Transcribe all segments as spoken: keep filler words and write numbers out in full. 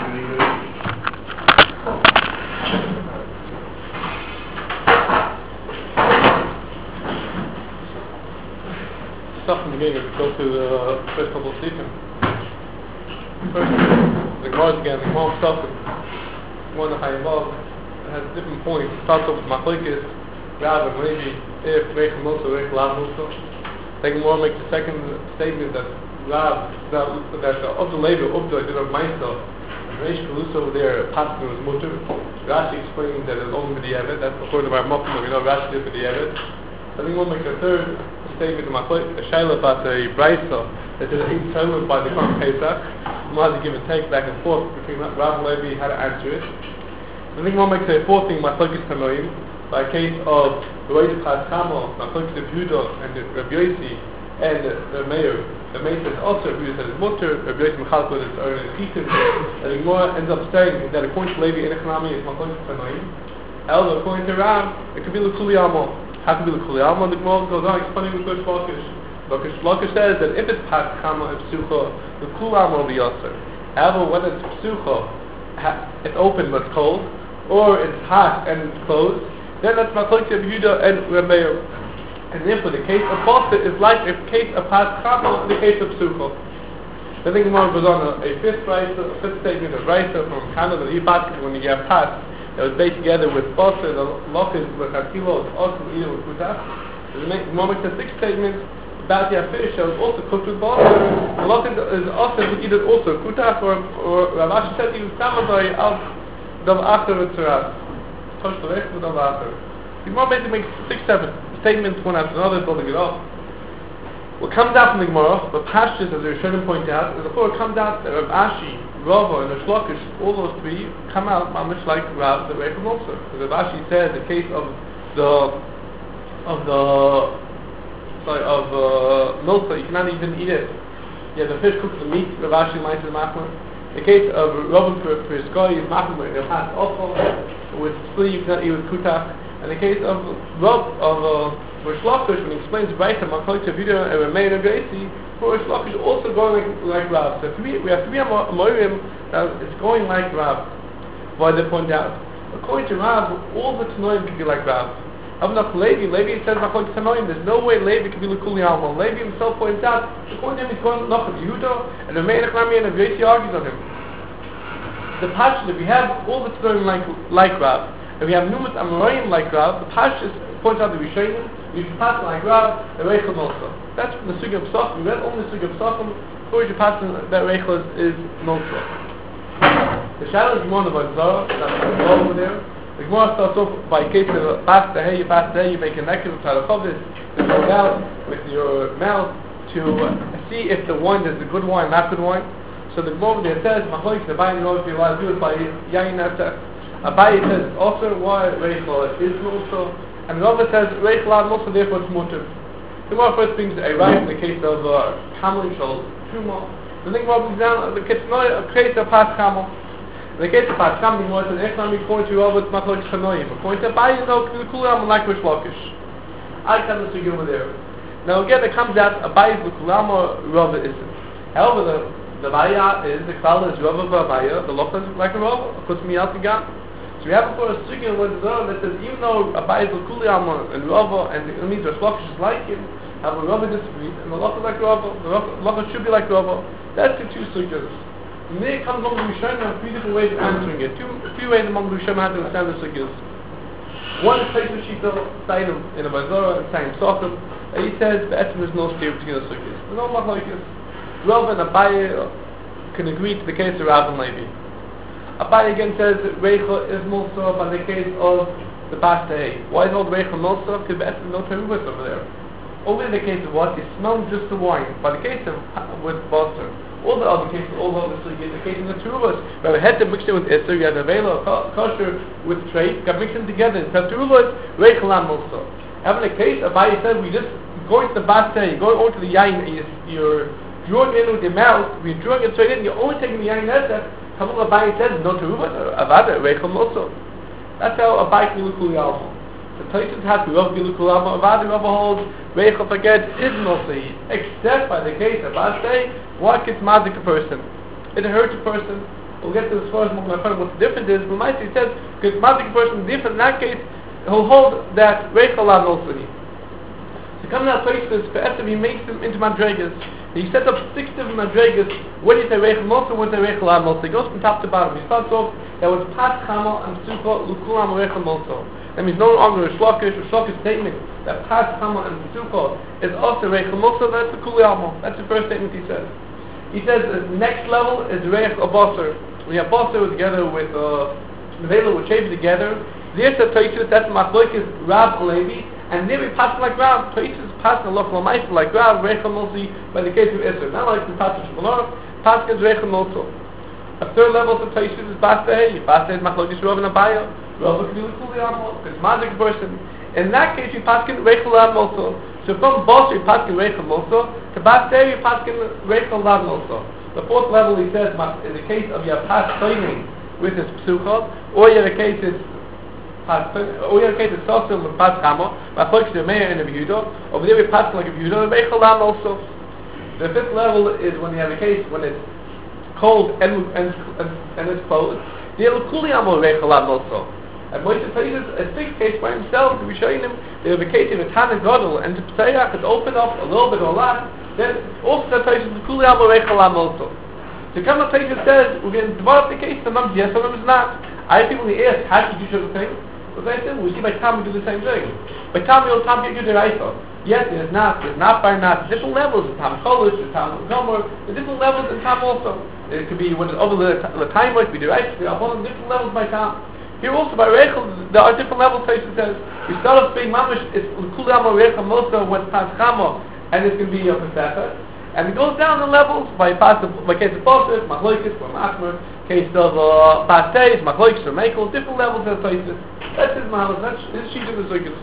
Stuff in the beginning, go to the first couple of Stephen. First, the Gemara again, the Gemara stuff, one of the high above, has different points. It starts off with Machlokes, Rav and Levi, if Reichel Mosa, Reichel Lav Mosa. The Gemara makes the second statement that Rav, that, that uh, of the labor, of the idea of Meister, and Reish Kalusa over there, Paskin was Mutter. Rashi explains that it's only for the Eved, that's according to our Mokum, we know Rashi did for the Eved. I think we'll make the third statement of Machlokes, a Shaila about the Brisa, that is eight settlement by the Korban Pesach. We'll have to give and take back and forth between Rav and Levi, how to answer it. I think we'll make the fourth thing, Machlokes Tanoim, by a case of the way to pass Chamo, Machlokes of Yehuda and Rabbi Yossi, and the Meir. The Meir says also, Yehuda says Mutter, Rabbi Yossi Mechalko is Aaron and Chitim. And the Gemara ends up saying that according to Levi and Echanami is Machlokes Tanoim. However, according to Rav, it could be L'Kuli Amo. How could be L'Kuli Amo? The Gemara goes on explaining with Gush Lakish. Lakish Lakish says that if it's pass Chamo and Psucha, L'Kuli Amo will be Yasser. However, when it's Psucha, it's open but it's cold, or it's hot and it's closed, then that's Machlokes of Yehuda and Rameir. And therefore the case of Bosset is like a case of Pas Chamo in the case of Psucha. Then the Gemara goes on a, a fifth Raisa, a fifth statement of Raisa from Canada, the Yibak, when you have Pas, that was based together with Bosset, the Lochis, with Hakilo, it's also either with Kutah. The Gemara makes a sixth statement about the fish that was also cooked with Bosset. The Lochis is also either also Kutah, or, or Ravashi said he was Samadai of Dav Acher V'Tzerat. Tosh Torech V'Dav Acher. The Gemara basically makes six, seven statements, one after another, building it up. What comes out from the Gemara, but Pashtus, as the Rishonim point out, is before it comes out that Rav Ashi, Rava, and the Shlokish, all those three come out mamish like Rav the Reichel Mosa. Because Rav Ashi says the case of the of the sorry of uh, Milsa, you cannot even eat it. Yeah, the fish cooks the meat. Rav Ashi might is machmer. The case of Robin for for Skoy is machmer. They'll pass awful with split. You cannot eat with kutach. And the case of Rob of uh, Rish Lakish, when he explains Brayta, Machlokes of Yehuda and Rameir and Gracie, for Rish Lakish also going like, like Rav. So three, we have three Amorim that is going like Rav. Why they point out? According to Rav, all the Tanoim can be like Rav. Avnach Levi, Levi says Machlokes Tanoim. There's no way Levi can be L'Kuli Alma. Levi himself points out, according to him, he's going Noch of Yehuda, and Rameir and Rameir and Gracie argues on him. The Pashas, if we have all the Tanoim like like Rav, and we have numerous Amorim like Rav, the Pashas points out the Rishonim, you should pass like Rav, the Reichel Mosa. That's from the Sugya of Psachim. We read only the Sugya of Psachim, before you should pass that Reichel is, is Mosa. The Shaila is Gemara about Zara, that's the Gemara over there. The Gemara starts off by case of pass the hay, you pass the hay, you make a necklace of Tarachovis, you go down with your mouth to see if the wine is a good wine, not good wine. So the Gemara over there says, Machlokes, the buying know if you're allowed to do it by Yain Nasa. Abaye says also why Reichel is also, and the other says Reichel also therefore it's Mutter. The Gemara first brings a right in the case of Kamel Shal Truma. The thing about brings down the case of case of Pas Kamel. In the case of Pas Kamel, the Gemara says Echnami according to Robert Machlokes Tanoim. According to Abaye, no Kulam like Rish Lakish. I come to see over there. Now again, it comes out Abaye Kulam or Robert isn't. However, the the Baya is the Klal is Robert Baya. The Lochas is like a Robert. Puts me out the gun. So we have before a sugya with the Zohar that says even though Abaye is L'Kuli Alma and Rava and the means Rish Lakish is like him, have a Rava disagreed and the Lochas like Rava, the Lochas should be like Rava. That's the two sugyas. And then it comes among the Rishonim and three different ways of answering it. Two, three ways among the Rishonim how to understand the sugyas. One is Taisu Shita, Sayyid in a Bazora and Sayyid Sochem, and he says the Etzim is no steer between the sugyas. There's no Machlokes. Rava and Abaye can agree to the case of Rav and Levi. Abaye again says that Reichel is Mosa by the case of the Bastei. Why is all the Reichel Mosa? Because there's no Terubas over there. Over in the case of what? It smells just the wine. By the case of with Basar. All the other cases, all the other in the case of the Terubas. We have a head to mix it with Isser, you have a Vela, kosher with Trade, got mixed them together. Instead of Terubas, Reichel and Mosa. Having a case, Abaye says we just go into the Bastei, go over to the Yain, you're drawing it in with your mouth, we're drawing it straight in, you're only taking the Yain Nesa. How Abaye says no Terubas, Avada, Reichel Mosa. That's how Abaye can be L'Kuli Alma. The places have to Rav be L'Kuli Alma, Avada, Rav holds, Reichel forget is Mosa, except by the case of Bastei, what gets mazik a person? It hurts a person, We'll get to this first moment. I find what the difference is. But Maisa, he says, because Mazik person is different. In that case, he'll hold that Reichel Lav also. So coming out places, for Esther, he makes them into Madregas. He sets up six different Madregas. When you say Reichel Mosa, when you say Reichel Lav Mosa, he goes from top to bottom. He starts off, that was Pas Chama and Sukkah, Lukulam Reichel Mosa. That means no longer a Shlokish or Shlokish statement that Pas Chama and Sukkah is also Reichel Mosa. That's the Kuli Alma. That's the first statement he says. He says the next level is Reich Abasar. When you have Basar together with uh, Nevela, with Shavi together, there's a Taisus, that's Machlokes, Rab Levi, and there we pass like Rab. Taisus pass the Lochel Maisa like Rab, Reichel Mosa, by the case of Isser. Not like the Taisus Shulchan, Pascha is Reichel Mosa. A third level of Taisus is Basar. Basar is Machlokes, Rav and Abaya. Rav could be with Kuli Alma, because magic person. In that case, you pass Reichel Lav Mosa. So from Basar, you pass Reichel Mosa, to Basar, you pass Reichel Lav Mosa. The fourth level, he says, in the case of your past training with his psuchot, or your case is or your case is social with past chamo, but focus the mayor and the Yehuda, over there we pass like a Yehuda, and Reichel Lav also. The fifth level is when you have a case when it's cold and and and, and it's closed. The Kuli Amo Reichel Lav also. And Moshe places a sixth case by himself to be showing him they have a case of a Tana Gadol and to Pesach it's opened up a little bit or a lot. Then also that places the Kuli Amo Reichel Lav also. So come the place says we're going to develop the case, sometimes yes, sometimes not. I have people in the ask, how should you do the thing? But I said, we see by Tom we do the same thing. By Tom you'll Tom you do the right. Yes, there's not, there's not by not, different levels of Tom Cholish, there's Tom Gomer, there's different levels in Tom also. It could be when it's over the, the time it could be the right, there are different levels by Tom. Here also by Reichel, there are different levels. Place it says we start off being mamish. It's Kuli Amo Reichel Mosa when Pas Chama, and it's going to be a Pesach. And it goes down the levels by pas by case of Basar, Machlokes, or Machmer, case of uh, Basar, Machlokes, or Mekel, different levels of places. That's his Mahalas. That's his sheet of the Zukkos.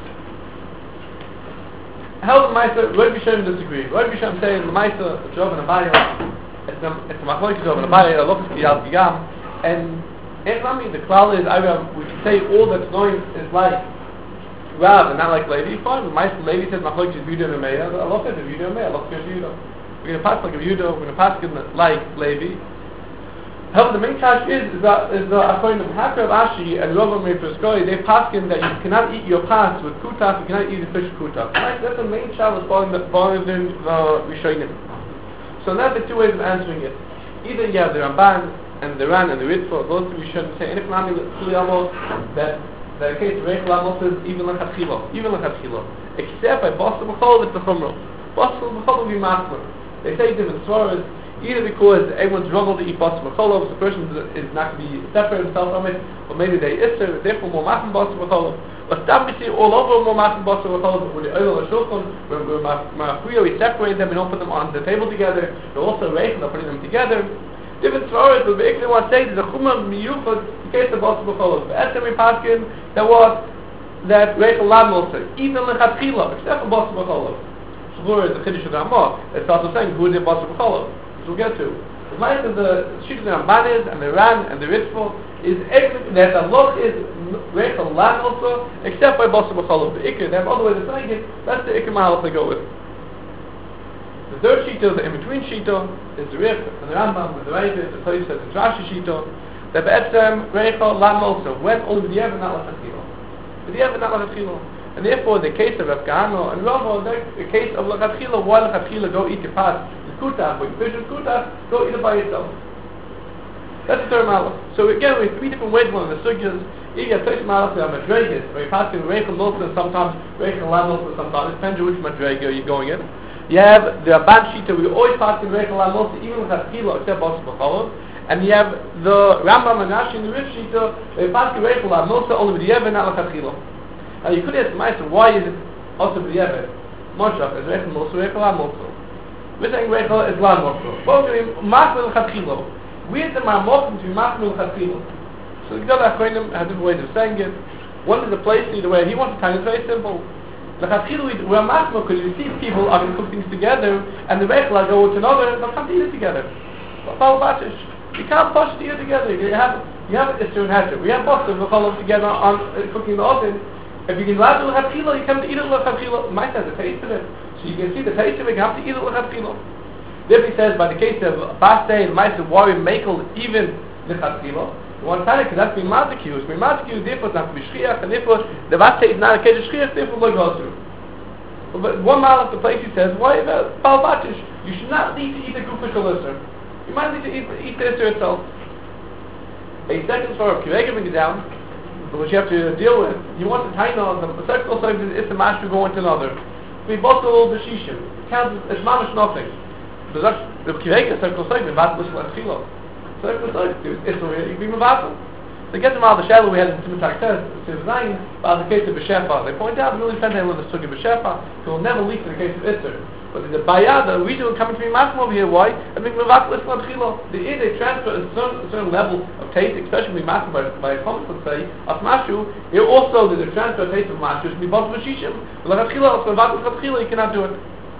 How the Maisa? Rabbi Shem disagree. Rabbi Shem saying the Maisa, the Job and Abaya, it's the it's the Machlokes Job and Abaya, the Lokas Kiyal Gigam, and. And I mean, the klal is, I mean, we can say all that's knowing is like Rav and not like Levi. Fine, the Meister Levi says, Machlokes is Yehuda and Meya. Allah says, Yehuda and Meya. Allah says, Yehuda. We're going to pass like a Yehuda, we're going to pass like Levi. However, the main cash is, is that, is the according to Hakar of Ashi and Rav Amir Perskoi, they pass in that you cannot eat your pass with kutaf, you cannot eat the fish kutaf. Right? That's the main challenge following the, following the Rishonim. So that's the two ways of answering it. Either you have the Ramban, and the Ran and the Ritva, those two we shouldn't say anything on that the case of Reichel Lav is even like Hatchila, even like Hatchila. Except by Basar B'chol, it's the Chumrah. Basar B'chol will be Masler. They say different stories, either because everyone's struggled to eat Basar B'chol, so the person is not going to be separate himself from it, or maybe they Isser, therefore more Machim Basar B'chol. But stop we see all over more Machim Basar B'chol, but with the Oil HaShulchan, when we're Ma'afuyo, we separate them and don't put them on the table together, they're also Reichel, they're putting them together. Different stories, but basically what I say is the Chumah Miyuchot, in case of Basar B'chol. The Esem Paskin, there was that Reichel Lav Mosa, even Lechatchila, except for Basar B'chol. Shvur is the Chiddush of the Ramah. It's also saying who did Basar B'chol, which we'll get to. The might of the Shittus of the Ramban is, and the Ran, and the Ritva, is everything that the Loch is Reichel Lav Mosa, except by Basar B'chol. The Iker, they have other ways of saying it, that's the Iker Mahal they go with. The third shita, the in-between shita, is the Rif, and the Rambam, and the Reivit, the place that the Rashi shita, that Be'etzem, Reichel, Lam also, when only with the Evan, not Lachatchilo. With the Evan, not Lachatchilo. And therefore, the case of Rav Kahana and Rava, the case of Lachatchilo, why Lachatchilo, go eat your pot, the Kutaf, when you fish with Kutaf, go eat it by yourself. That's the third Malach. So again, we have three different ways of the Sugyas. You get place Malach, you have Madregas, where you're passing Reichel Mosa sometimes, Reichel Lam Mosa sometimes, it depends on which Madrega you're going in. You have the Abban Shita, we always pass in Reichel Lav Mosa, even with Hatchila, except Basar B'chol. And you have the Rambam and Rashi and the Rif Shita, they pass in Reichel Lav Mosa only with the Yeven, not with Hatchila. Now you could ask myself, why is it also with the Yeven? Moshav is Reichel Mosa, Reichel Lav Mosa. We're saying Reichel is Lav Mosa. Both of them, Machmil Hatchila. We have the Marmokim to be Machmil Hatchila. So the Gdol HaKohanim have different ways of saying it. One is the place, either way, he wants to tell you, it's very simple. Lachatchila, we're machmir because you see people are going to cook things together, and the Reichel will go with another, they'll come to eat it together. You can't push to eat it together. You have you have Isser and Heter. We have Basar B'chol together on uh, cooking the oven. If you can allow the Lachatchila, you come to eat it Lachatchila. It might have the taste of it, so you can see the taste of it. You have to eat it Lachatchila. Therefore, he says by the case of Basar and Ma'aser, why we make even lichatchila. One time, because that's being matzikiyus. Being matzikiyus, therefore, it's not to be shchiach, and therefore, the vate is not a case of shchiach, therefore, loy gosru. But one mile of the place, he says, why about bal batish? You should not need to eat the gufa shalisser. You might need to eat, eat the isser itself. A second story of Kirega brings it down, which you have to deal with. You want to tie on the circle side is the mash to go into another. We bottle the shishim. It counts as mamish nothing. The the Kirega circle side, we battle with chilo. Circle side, it's already being battle. To get them out of the shadow we had in Timitak says, it's nine about the case of B'Shefa. They point out, we only spend time with the Sugi B'Shefa, so it will never leak in the case of Isser. But in the Bayah, the reason we're coming to be Masm over here, why? I mean, Mavak L'Islam Chilo. The idea they transfer a certain, a certain level of taste, especially Masm by, by a comment, let's say, of Mashu, here also there's a transfer of taste of Mashu, it's Mibot B'Shishim, L'Chat Chilo, so Mavak L'Chat Chilo, you cannot do it.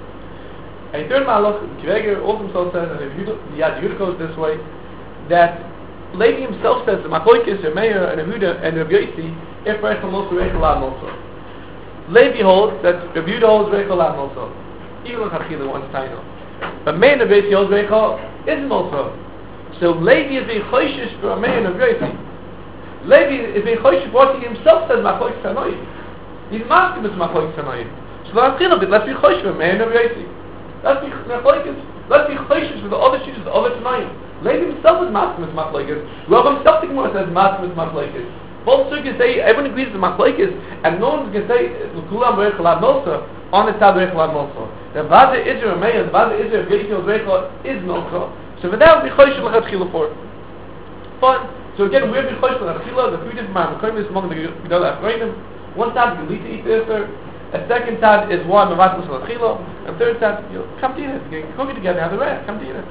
A third Malach, Kiveger also himself says, and if you Yad Yud goes this way, that Levi himself says the Machlokes, the Meir, and Yehuda, and Rabbi Yossi, if Rechel Moso, Rechel Lad Moso. Levi holds that Rabbi Yehuda holds Rechel Lad Moso, even with Hachila one's Taino. But Meir and Rabbi Yossi holds Rechel is Moso. So Levi is being choishish for Meir and Rabbi Yossi. Levi is being choishish for what he himself says Machlokes Tanoim. He's masking with Machlokes Tanoim. So let's be let's be choishish for Meir and Rabbi Yossi. Let's be Machlokes. Let's be choishish for the other shishis, the other Tanoim. Levi himself is masking with Machlokes. Rav himself the Gemara says masking with Machlokes. Both can say everyone agrees with Machlokes, and no one can say L'kulam Rechel Lad Moso on the tab Rechel Lad Moso. The Vada Israel Meir, the Vada Israel Yossi Rechel is Moso. So for that we choish L'Chatchila for. Fine. So again, we have to choish L'Chatchila. The three different Ma'amakoyim is among the Gedolah Afreidim. One tab you need to eat this, sir. A second tab is one Mavat L'Chatchila, and third tab you come to eat it. You can cook it together, have the rest. Come to eat it.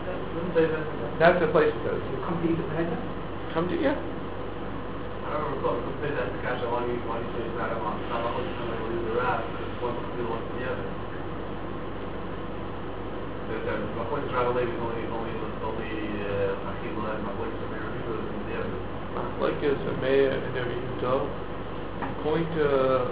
That's the place it says. Come to eat the bread? Come to eat it. I don't recall the complete that's the cash why you why you say it's not a month. Not a whole time to the wrath because one complete one to the other. My point is rather late only only only Achil and my point is Meir and the other. Like is a Meir and every Yehuda. Going to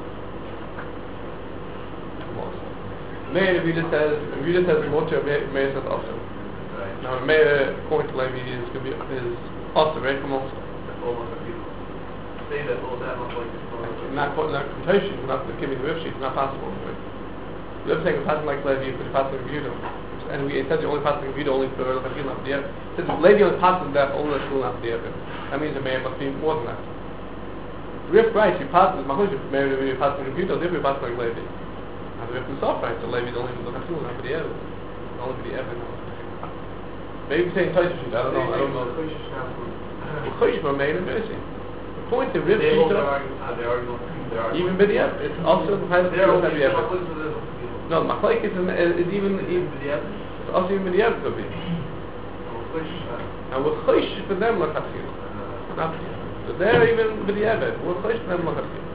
Meir and Yehuda says Yehuda says Motor, Meir says also. Now, Meir, according to Levi, is going to be is also very common. Almost a few. Say that all that not like it's not not quotation, not giving the rib sheet, not possible. The other thing is passing like Levi, but passing Yehuda, and we said the only passing Yehuda only for the Chachil not the Since Levi only passes that only the Chachil not the that means the Meir must be more than that. Rif right, he passes Mahush, Meir Levi passing Yehuda, Levi passing like Levi. And the Rif himself right, so Levi is only for the Chachil not the other, only for the other. Maybe saying Taisha sheet, I don't know, I don't know. Well, Chosh for Meir and Yossi. The point of Rif Shita, even B'di'ev, it's also the kind of B'di'ev. No, Machlokes is, is even, even it's also even B'di'ev could be. And we're Chosh for them L'Chatchila, not B'di'ev. So they're even B'di'ev, we're Chosh for them L'Chatchila.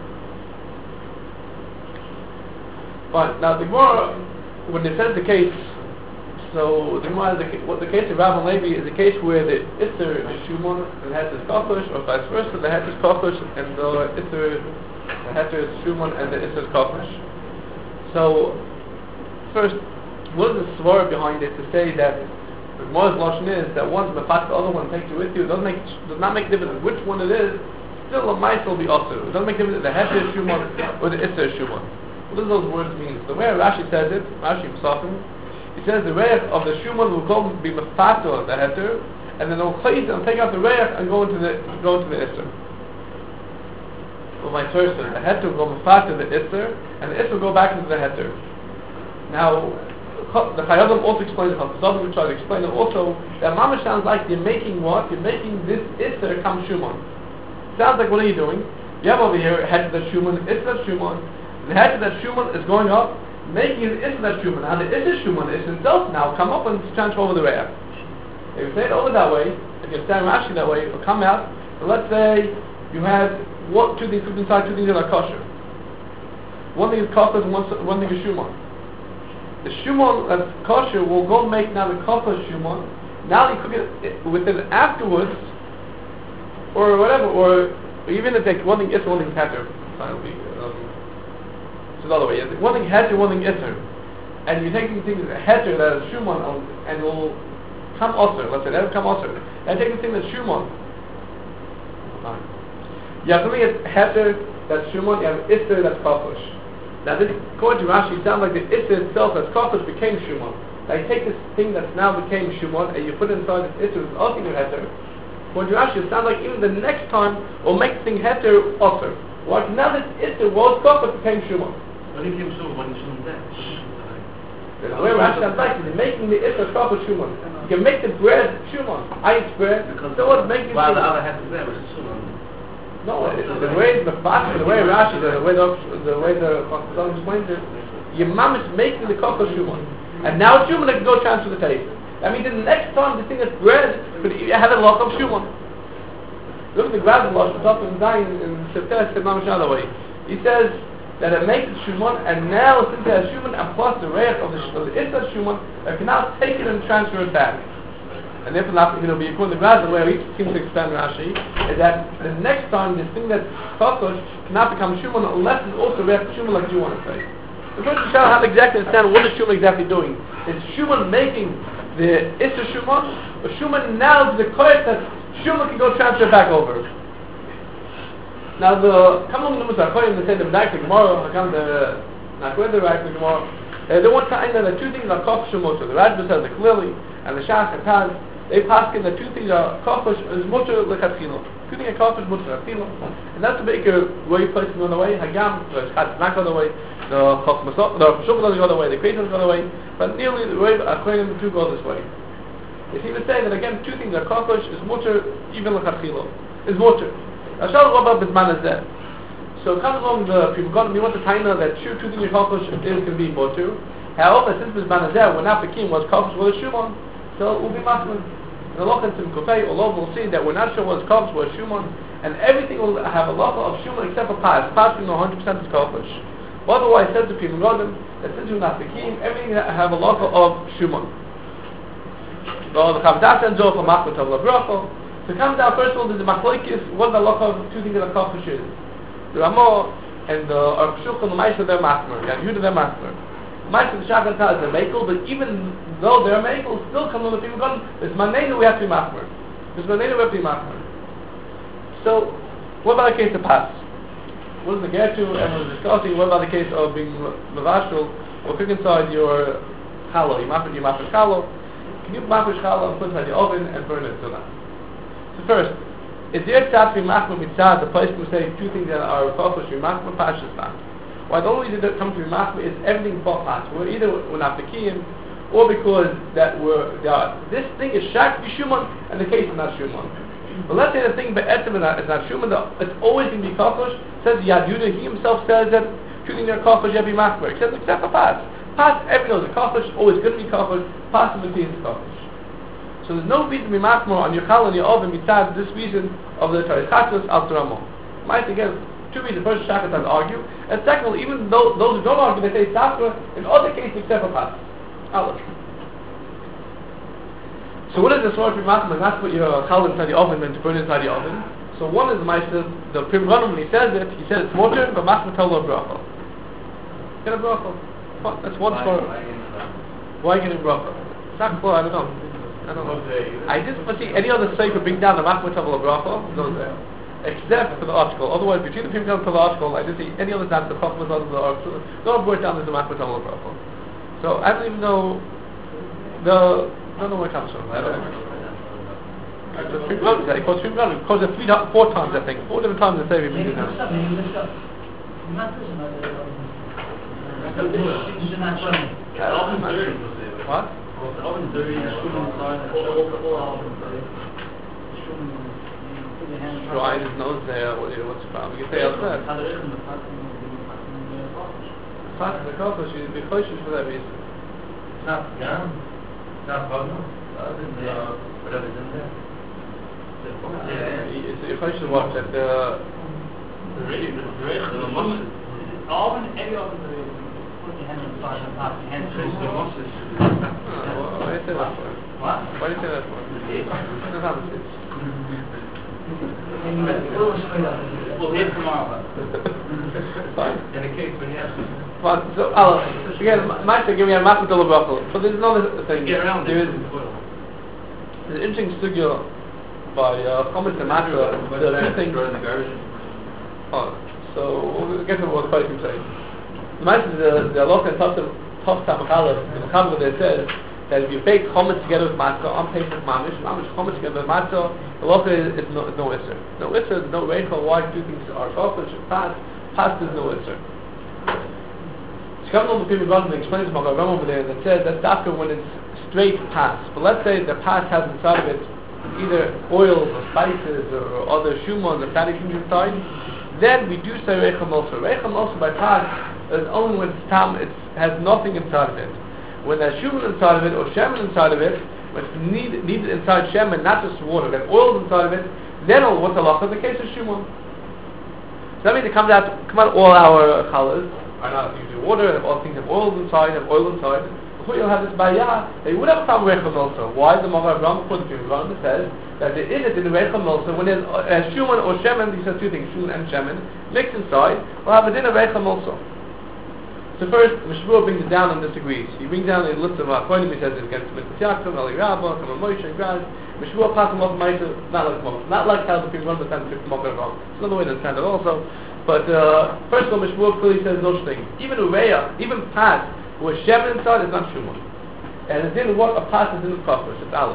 But now the Gemara, when it says the case, so the Gemara, the, what the case of Rav and Levi is a case where the Isser is Shumon and the Heter is Kochosh, or vice versa, the Heter is Kochosh and the Isser, the Heter is Shumon and the Isser is Kochosh. So, first, what is the svara behind it to say that the Gemara's lashon is that one's mefat, the other one takes it with you, it doesn't make, does not make a difference which one it is, still a mice will be also. It doesn't make a difference if the Heter is Shumon or the Isser is Shumon. What do those words mean? The way Rashi says it, Rashi Pesachim, he says the reich of the Shuman will come be mefato the heter, and then they'll chayit and take out the reich and go into the go into the isser. Well, vice versa, the heter will go mefato the isser, and the isser will go back into the heter. Now, the Chayadim also explains it. The Chayadim try to explain it also. That mamash sounds like you're making what? You're making this isser come Shuman. Sounds like what are you doing? You have over here a heter that Shuman, isser Shuman. The heter that Shuman is going up, making it into that Shuman. Now the Isser Shuman is itself now come up and transfer over the Re'ah. If you say it over that way, if you stand Rashi that way, it will come out, and let's say you had what, two things cooked inside, two things that are kosher. One thing is kosher and one, one thing is Shuman. The Shuman that's kosher will go make now the kosher Shuman. Now you cook it with it afterwards, or whatever, or even if they, one thing is, one thing is heter. So the other way, one thing heter, one thing isser, and you're taking things heter that is shuman, and will come osir. Let's say they come osir. And take the thing that's shumon. Fine. You have something that's heter that's shumon. You have iser that's kafush. Now this, according to Rashi, it sounds like the iser itself that's kafush became shumon. Now you take this thing that's now became shumon and you put it inside this iser with also heter. According to Rashi, it sounds like even the next time will make the thing heter osir. Like now this iser was kafush became shumon. When he came shumon, when he shumon there. The way Rashi sounds like is making the iser kafush shumon. You can make the bread shumon. I eat bread. Because so what's making while shumon? the other half is there, which is shumon. No, it, the way the fact, the way Rashi, the way the the way the Chazal explains it, your mom is making the kafka shumon, and now shumon can go transfer the taste. That means the next time the thing that's bread could have a lot of shumon. Look at the Grazel Losh, the top of Zion in September, said Mamash another way. He says that it makes it shumon, and now since it has shumon and plus the reich of the of the Issa shumon, it can now take it and transfer it back. And therefore, not, you know, be according to Grazel, where he seems to expand Rashi, is that the next time this thing that's kafush cannot become shumon unless it's also reich shumon, like you want to say. The first shall have exactly understand what is shumon exactly doing. Is shumon making the Issa shumon, or shumon now is the koyach that shumon can go transfer back over? Now the Kamon Numus Akoyim, they say the B'nai Gemara, I come the Nakwed the B'nai Gemara, they want to find that the two things are kafush and mutter. The Rajba says it clearly, and the Shach and Taz, they pass in the two things are kafush is mutter lechatchila. Two things are kafush mutter lechatchila, and that's to make a way place on the way. Hagam, the Chatz not go the way, the Chok Masot, the Shuk doesn't go the way, the Kreit doesn't go the way, but nearly the way Akoyim the two go this way. They seem to say that again, two things are kafush is mutter even lechatchila is mutter. Now, shall what about Bisman is there? So, comes along the people got me want to find out that sure two things kafush is going to be mutter. However, since Bisman is there, when not the king was kafush with a shumon, so it will be masman. The Lochan Sim Kufay, Allah will see that we're not sure what's kafush was shumon, and everything will have a lot of shumon except for pas. Pas we know one hundred percent is kafush. Otherwise, says the people got them that since we're not the king, everything have a lot of shumon. The Chavdas ends off a machmat of labracha. So come down, first of all, there's the machlokes, what the halacha of two things that are kafush is. The Ramah and the Aruch Shulchan, the Maisha, they're machmer. The Yehuda, they're machmer. Maisha, the Shach and Taz, they're makel, but even though they're makel, still come on the people going, there's manenu, we have to be machmer. There's manenu, we have to be machmer. So, what about the case of pas? What does the get to? Everyone was discussing, what about the case of being mavashal, or cook inside your challah, you machmer, you machmer challah. Can you machmer challah and put it inside the oven and burn it to that? So first, is there tzad be machmer mitzad, the place who say two things that are kafush be machmer, pashas not. Why the only reason that comes to be machmer is everything but pas. We're either we're not pekiyim, or because that we're uh, this thing is shak b'shuman and the case is not shuman. But let's say the thing be'etzim is not, is not shuman, it's always going to be kafush. Says Yad Yudah, he himself says that two things are kafush, you have to be machmer, except except for pas. Pas, everyone knows the kafush always going to be kafush. Pas is the case is kafush. So there's no reason to be machmer on your chal and your oven besides this reason of the Torah Chatzos al Ramah. Might again, two reasons. First, Shach and Taz argue, and secondly, even though those who don't argue, they say Safra in other cases except for pas. Aleph. So what is the sort of machmer? Not put your chal inside the oven and to put it inside the oven. So one is the Meister, the Prim Ganon, when he says it, he says it's motor, but machmer tell a bracha. Get a bracha. That's one story. Why get a bracha? Sakwa, I don't know. I don't know. I just but see any other sefer bring down the machmat of bracha goes there, except for the article. Otherwise, between the people to the article, I didn't see any other time the chachmas of the article. No one brought down the machmat of bracha. So I don't even know the I don't know where it comes from. I don't know. The people say because people because the three four times I think four different times the sefer bring it down. What? The oven dirty, the shuman inside, the Dry his nose there, what, what's the problem? You can say outside. Pas the kafush, you'd be kosher for that reason. It's not gum, it's not bugno, whatever's in there. Yeah, it's you're kosher what? That the... The reich, the reich, the mustard. Oven, every oven is reich. Put your hand inside and pass your hand through the mustard. Why do you say that for? What? Why do you say that for? That's how it is. We'll hear tomorrow. Fine. In a case when you have to. Fine. So, I'll, again, Master, give me a machmat of bracha. So there's another thing. Get around there it. is, There's an interesting sugya by uh, Chometz and Matzah. There are two things. Oh, so we'll get to what the question says. The Matzah, the the halacha in Tov Tamachalef, in the Chav there says that if you bake Chometz together with Matzah, on Pesach Mamish, Mamish Chometz together with Matzah, the halacha is, is no, is no Isser. No Isser, no Reichel. Why two things are Chodesh and Pas? Pas is no Isser. Shkamnon B'Pim Gordon explains to Magar Ram over there that says that's after when it's straight Pas. But let's say the Pas has inside of it either oils or spices or, or other shumon, the fatty things inside, then we do say Reichel Moser. Reichel Moser by Pas is only when it's tam, it has nothing inside of it. When there's shumon inside of it or shemen inside of it, when it's need, needed inside shemen, not just water, then oils inside of it, then what's the halacha in the case of shumon? So that means it comes out, come out all our challahs are not usually water, and all things have oils inside, have oil inside. Before you'll have this bayah, they would have a problem with Reichel Moser. Why? The Magar Ram according to Ram says that there is it in the Reichel Moser when there's uh, shumon or shemen, he says two things, shumon and shemen, mixed inside, we'll have it in a Reichel Moser. So first, Mishmur brings it down and disagrees. He brings down a list of Akonim, he says it's against Mitzvah Yaakov, Eli Rabba, Kama Moshe, Graz. Mishmur passed him off Maisa, not like Moshe, not like how the people understand the Magar Ram. It's another way to understand it also. But uh, first of all, Mishmur clearly says no thing. Even Ureya, even Pas, who is Shemen inside, is not Shumon. And it's in what a Pas is in the Kafir, it's Aleph.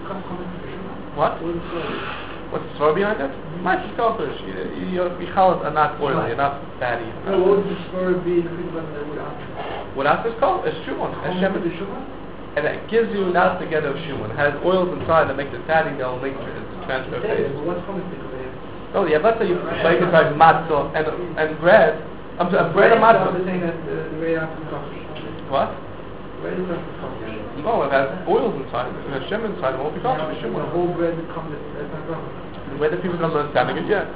What? What's the story behind that? Mice is Kafir. Your Michalas are not oily, you're not fatty. So what would the story be if it would happen? What else is called? It's Shumon. It's Shemen. And it gives you not together of Shumon. It has oils inside that make it fatty, they'll make it transfer taste. What's coming to Oh yeah, let's say you bake it like matzah and and bread. I'm sorry, bread and matzah. I'm saying that the way after coffee. What? Bread is after coffee. No, it has oils inside. It has shem inside. It won't be coffee. It's The shumon. whole bread comes as not wrong. Where the people don't understand it yet.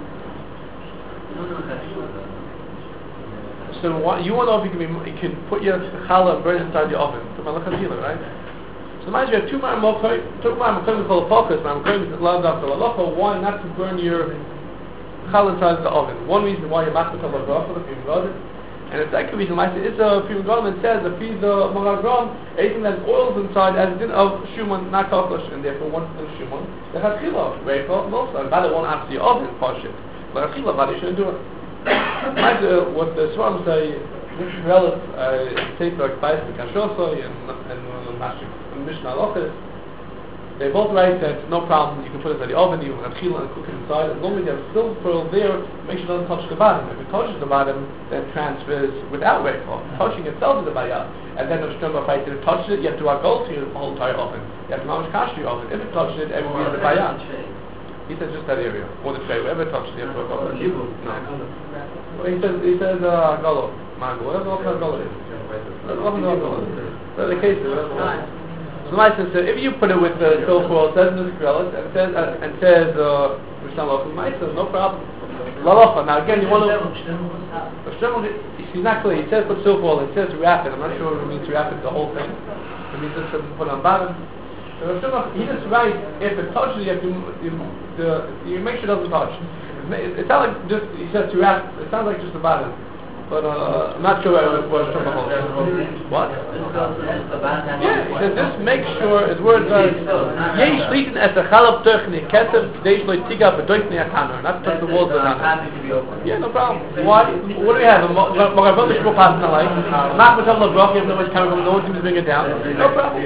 So what, you want to know if you can be, you can put your challah and bread inside the oven. So malachas healer, right? So mind you, you have two ma'amokai, two ma'amokai called focus, ma'amokai loved after halacha. Why not to burn your challah inside the oven? One reason why you're not to tell halacha, the people got it. And the second reason why it's a people got it, it says the piece of Magar Ram, anything that has oils inside as din of shuman, not kaflash, and therefore once it's in shuman, they have chila, very close, also. And rather one after the oven, posh it. But a chila, but they shouldn't do it. Mind you, what the Swarm say, this is relative, uh, take like Bais and Kashosoi and and Mashik. Mishnah Halachos, they both write that no problem, you can put it in the oven, you can chila and cook it inside, as long as you have silver pearl there, make sure it doesn't touch the bottom. If it touches the bottom, then it transfers without Reichel. Touching itself is a bayah. And then the Shemba fight, if it touches it, you have to walk gold to your whole entire oven. You have to mamish kash your oven. If it touches it, it will be in the bayah. He says just that area, or the tray, wherever it touches it, you have to walk over. No. Well, he says, he says, uh, golo, mango, whatever the golo is. Whatever the case is, whatever the case is. So my sister, if you put it with the silver foil, it says in the Skrillus, and says, uh, and says, uh, Mishnah Lochim, my sister, no problem. Lalocha. Now again, you want to, the Shremel, he's not clear, he says put silver foil, it says wrap it, I'm not sure what it means to wrap it, the whole thing. It means just to put it on bottom. So the Shremel, he just writes, if it touches, you have to, you, the, you make sure it doesn't touch. It, it sounds like just, he says to wrap, it sounds like just the bottom. But uh, I'm not sure what it was from the whole. What? Yeah, he says just make sure, his words are, Yesh litin es a chalab techni ketev, deish lo tiga bedoitni akamer, not touch the walls of the hammer. Yeah, no problem. Why? What do we have? Mogavel Mishmur passing the light, Mach Mitzvah Lavrach, you have no one's coming from, no one seems to bring it down. No problem.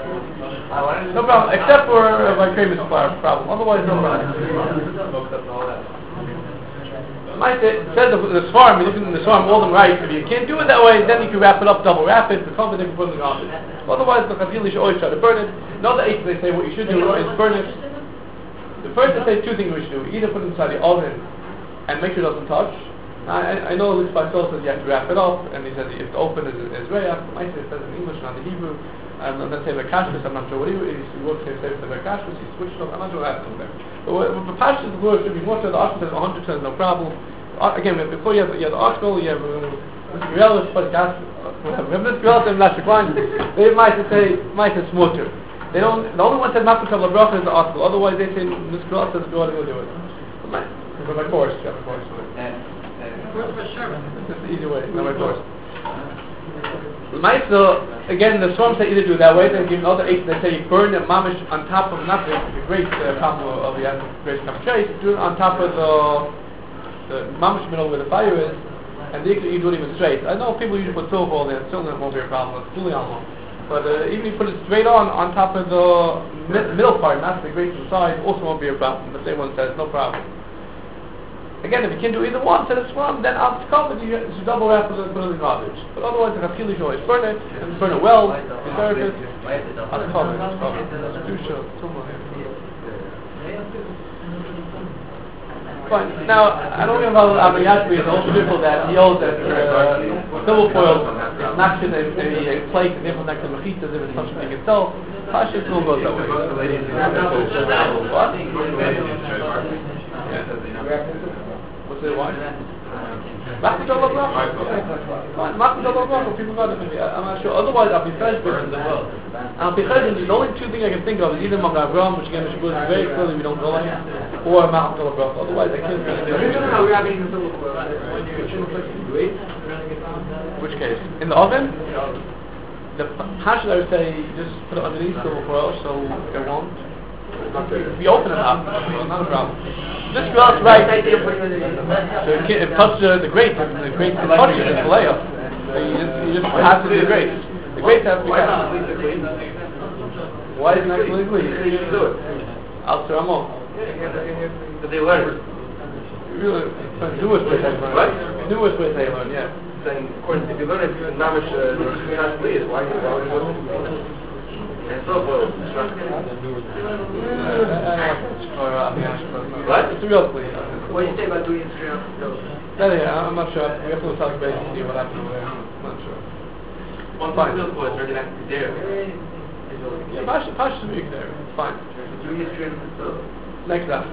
No problem, except for uh, my famous problem. Otherwise, no problem. Might say, says the, the Svarm, you look in the Svarm, all them right. If you can't do it that way, then you can wrap it up, double wrap it, the company can put it in the garbage. Otherwise, the Chazil, you should always try to burn it. Another eight, they say what you should do is burn it. The first, they say two things we should do. Either put it inside the oven and make sure it doesn't touch. I, I know Liz Faisal says you have to wrap it up, and he says if it's open, it's, it's reyach. Might say it says in English, not in Hebrew. And let's say Bekashvis, I'm not sure what he is. He works here, say Bekashvis, he switched off. I'm not sure what happened there. But with the Pashas, the word should be more so the article says one hundred percent no problem. Uh, again, before you have, you have the article, you have Mister Grelis, podcast, whatever. We have Mister Grelis and Lashik Line. They might say, might say smutter. They don't, the only one that says Makut Kav Labracha is the article. Otherwise, they say Mister Grelis says go ahead and go do it. But my, but my course, you have a course. Where's the Sherman? It's just the easy way, not my course. Maisa, again, the Swarm say either do it that way, they give another eight, they say you burn the mamish on top of, not the, the great uh, problem of the great trace, do it on top of the, the mamish middle where the fire is, and they, you do it even straight. I know people usually put silver on there, certainly it won't be a problem, it's fully on. But uh, even if you put it straight on, on top of the mid- middle part, not the great inside, also won't be a problem. The same one says, no problem. Again, if you can do either one, set it from, then after covered, you should double wrap it and put it in the garbage. But otherwise, the Chafkili should always burn it, and burn it well, preserve it, uncover it. Do show, fine. Now, I don't know about Abu Yasmi, it's also people that he holds that uh, silver foil is not in a, a plate and therefore not in mechitas if it's such a thing itself. Pasha still goes that way. What? Yeah. What's it, why? Machmas Allah Bracha. Machmas Allah Bracha, people got it. I'm not sure. Otherwise, I'll be fresh business as well. I'll be fresh, the only two things I can think of is either Magen Avraham, which again, Shabbos is very clearly we don't go like, or Machmas Allah Bracha. Otherwise, I can't really do it. Which case? In the oven? The Pasha, I would say, just put it underneath silver foil so it won't. If you open it up, not a problem. This glass right, so it, can, it touches the, the grate, the grate can touch it, it's a layup. So you just, you just have to do the grate. The grate has to be kept. Why is it not clean? You can do it. Al Tzuramo. But they learn. Really, newest way they learn. What? Newest way they learn, yeah. Saying, of course, if you learn it, Namish, uh, not please, why you always want to? And so forth. What? It's a real plea. What do you say about doing Instagram? Yeah, yeah, I'm not sure. We have to talk about it and see what happened over there. I'm not sure. One point real for it's already not there. Yeah, Pasha, Pasha should be there. It's fine. Doing Instagram. Next up.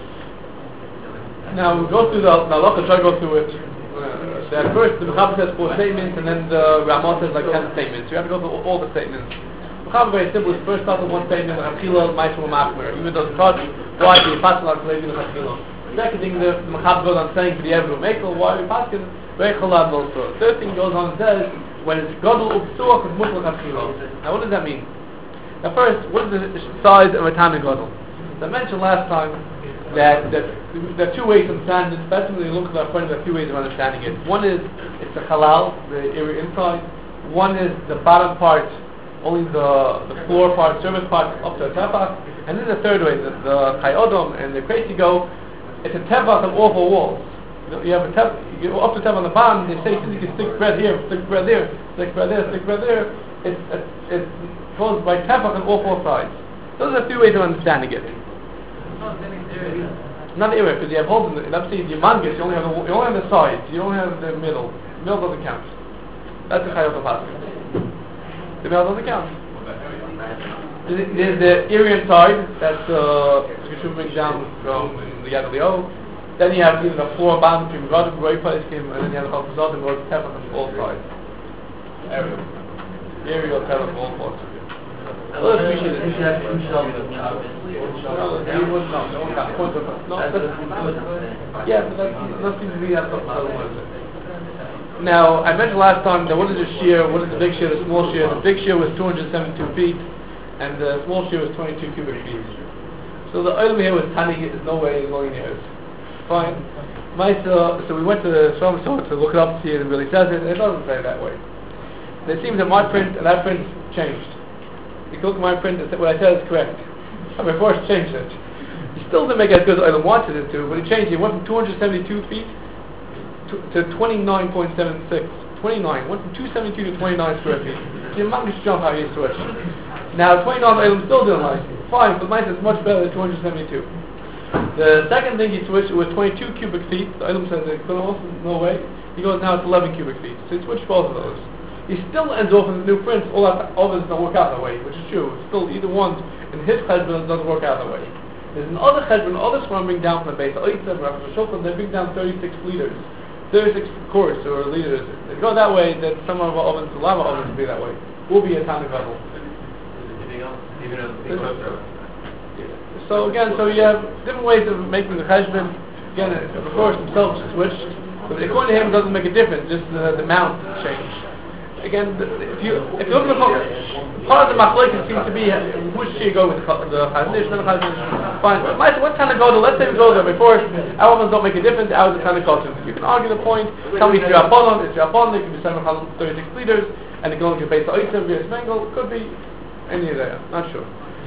Now we go through the the halacha. Try to go through it. Uh, so at first the Mechaber says four statements, and then the Ramah says like ten statements. You have to go through all the statements. Mechaber very simple. It's first start with one statement. Chachila, Ma'aseh Machmer. Even though it's touch, why do you pass on to Levi Chachila? Second thing, the Mechaber goes on saying for the Evru Mekel, why we pass it? Very chalad also. Third thing goes on and says when it's Gadol Upsuach it's Mutlach Chachila. Now what does that mean? Now first, what is the size of a Tana Gadol? So I mentioned last time that, that there are two ways of understanding it, especially when you look at our friends, there are two ways of understanding it. One is, it's the halal, the area inside. One is the bottom part, only the, the floor part, surface part, up to a tefach. And then the third way, the, the Chayodom and the crazy go, it's a tefach of all four walls. You, know, you have a tefach, you go up to tefach on the bottom, they say you can stick bread here, stick bread there, stick bread there, stick bread there. It, it, it goes by tefach on all four sides. Those are three ways of understanding it. Not the area, because you have holes in the, let's see, the mangas, you only have the, you only have the sides, you don't have the middle. The middle doesn't count. That's the Chayot of Pasuk. The middle doesn't count. There's, there's the area inside, that's uh, you should bring down from the Yad Leo. Then you have either the floor bottom between God and Roy Place, and then you have the Chazot and Roy Tefach on all sides. Area. The area will tell us all parts of it. Well, let's appreciate it. Yeah, but that seems to be that. Now, I mentioned last time that what is the shear, what is the big shear, the small shear. The big shear was two hundred seventy-two feet, and the small shear was twenty-two cubic feet. So the oil here was tiny, there's no way going here. Fine. My, uh, so we went to the Shalom Store to look it up to see if it really says it, and it doesn't say it that way. It seems that my print and that print changed. You can look at my print and say what I said is correct. I mean, before I changed it. He still didn't make it as good as Olam wanted it to, but he changed it. He went from two hundred seventy-two feet to, to twenty-nine point seven six. twenty-nine. Went from two hundred seventy-two to twenty-nine square feet. You might just jump how he switched. Now, twenty-nine Olam still didn't like it. Fine, but mine is much better than two hundred seventy-two. The second thing he switched was twenty-two cubic feet. The Olam says it couldn't also, no way. He goes, now it's eleven cubic feet. So he switched both of those. He still ends off in the new prints, all that, all this doesn't work out that way, which is true. It's still either one, in his cheshbon doesn't work out that way. There's another cheshbon, other swarm bring down from the base, they bring down thirty-six liters, thirty-six cores or liters. They go that way, that some of our ovens, a lot of our ovens will be that way. Will be a tonic level. So again, so you have different ways of making the cheshbon. Again, of course, themselves switched, but according to him, it doesn't make a difference, just the, the amount changed. again, the, if you if you look at the part of the machlokes seems to be uh, which year go with the the Chazon Ish, then the Chazon Ish. Fine. What kind of go? Let's say we go there before. Our ones don't make a difference. Ours are kind of culture. You can argue the point. Tell me if you're upon it's your upon. It can be seven hundred thirty-six liters, and it can only be based on Oitzer, Vias Mengel. Could be any of that. Not sure.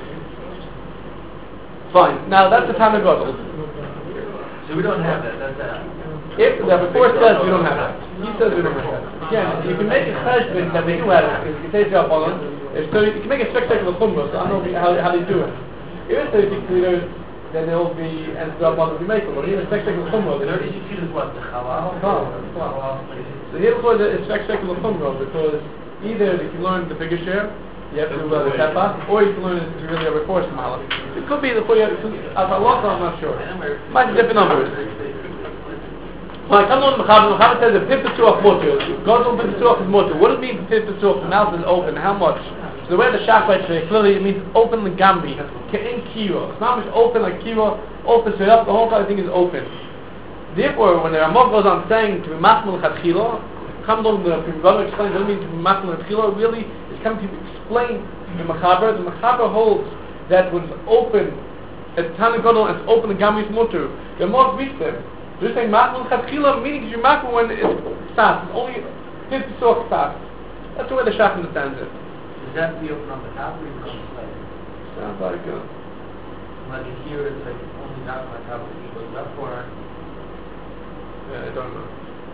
Fine. Now that's the time of Godel. So we don't have that, that's that. If the before says we don't have that. He says we don't have that. Again, you can make a judgment that we do have it. If you say job on it, so you can make a spectacular chumrah, so I don't know how, how they do it. If it's thirty-six liters, then there will be, and the job on it will be made, but even a spectacular chumrah. thirty-six liters what, the halal? So here was a spectacular chumrah, because either if you learn the bigger share, you have to do uh, the tepa, or you can learn it to really have a course from Allah. It could be the Khoya, as Allah, I'm not sure. Might be different numbers. Like, I'm not in the Mechaber. The Mechaber says that Pip Pesuach Motor. Godel Pip Pesuach is Motor. What does it mean Pip Pesuach? The mouth is open. How much? So the way the Shach writes it, clearly it means open the Gambi. In Kira. It's not much open like Kira. Open straight up. The whole entire thing is open. Therefore, when the Ramah goes on saying to be Machmal Chachila, come along the Ramah explains what it means to be Machmal Chachila, really is coming to explain the Mechaber. The Mechaber holds that when it's open, at Tana Godel, and it's open the Gambi is Motor. The Ramah reads them. They're saying Machmal Chachila, meaning you Machmal when it's fast. It's only fifty soft fast. That's the way the Shach understands it. Does that be open on the top or even on the side? Sounds like uh, Like in here, it's like only not on top of it goes up, or yeah, I don't know.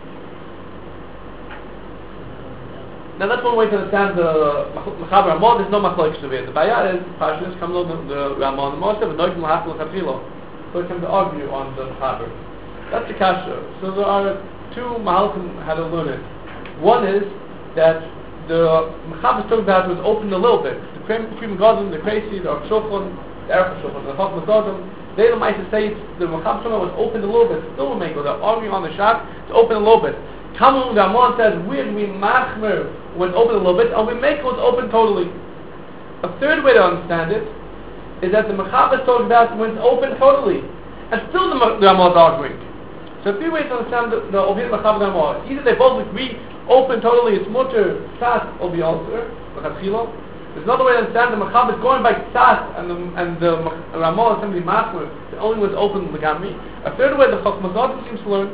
Now that's one way to understand the Mechaber Ramah. There's no machlokes to it. The Bayah is Pashas come on the Ramah and Moshe, but no Machmal Chachila. So we come to argue on the Mechaber. That's the kasha. So there are two mahalchim how to learn it. One is that the Mechaber talking about was opened a little bit. The Krem Godim, the Kreisi, the Archshofon, the Erchshofon, the Chachmas Godim, they might say it's, the Mechaber was opened a little bit. Still a mango. They're arguing on the shach. It's open a little bit. Kamun the Amon says we're we machmer when open a little bit, and we make it was open totally. A third way to understand it is that the Mechaber is talking about when it's open totally, and still the, the Amon is arguing. So a few ways to understand the the Ovir Mechaber Ramah. Either they both agree, open totally, it's mutter, tzas, or the altar, Mechatchila. There's another way to understand the Mechaber is going by tzas, and the, and the Ramah is simply machmer, the only was open the Gami. A third way the Chachmas Godim seems to learn